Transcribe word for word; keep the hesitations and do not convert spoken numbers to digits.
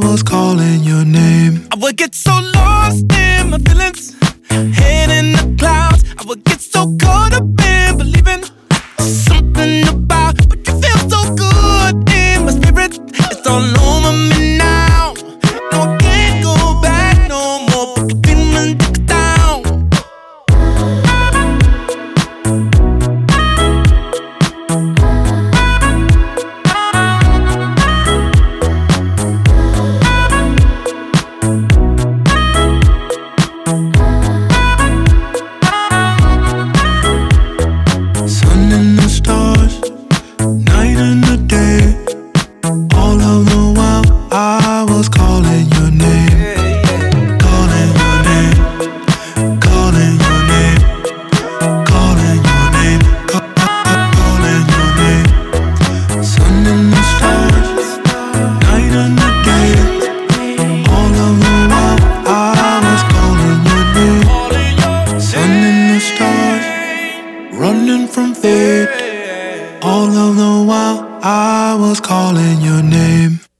was calling your name. I would get so lost in my feelings, head in the clouds. I would get so caught up in believing something about, but you feel so good in my spirit. It's all over me now. No, I can't go back no more. Put the feeling down. Sun and the stars, night and the day. All of the while I was calling your name. Calling your name. Calling your name. Calling your name. Ca- ca- ca- Calling your name. Sun and the stars, night and the day. All of the while I was calling your name. Sun and the stars, running from fate. All of the while I was calling your name.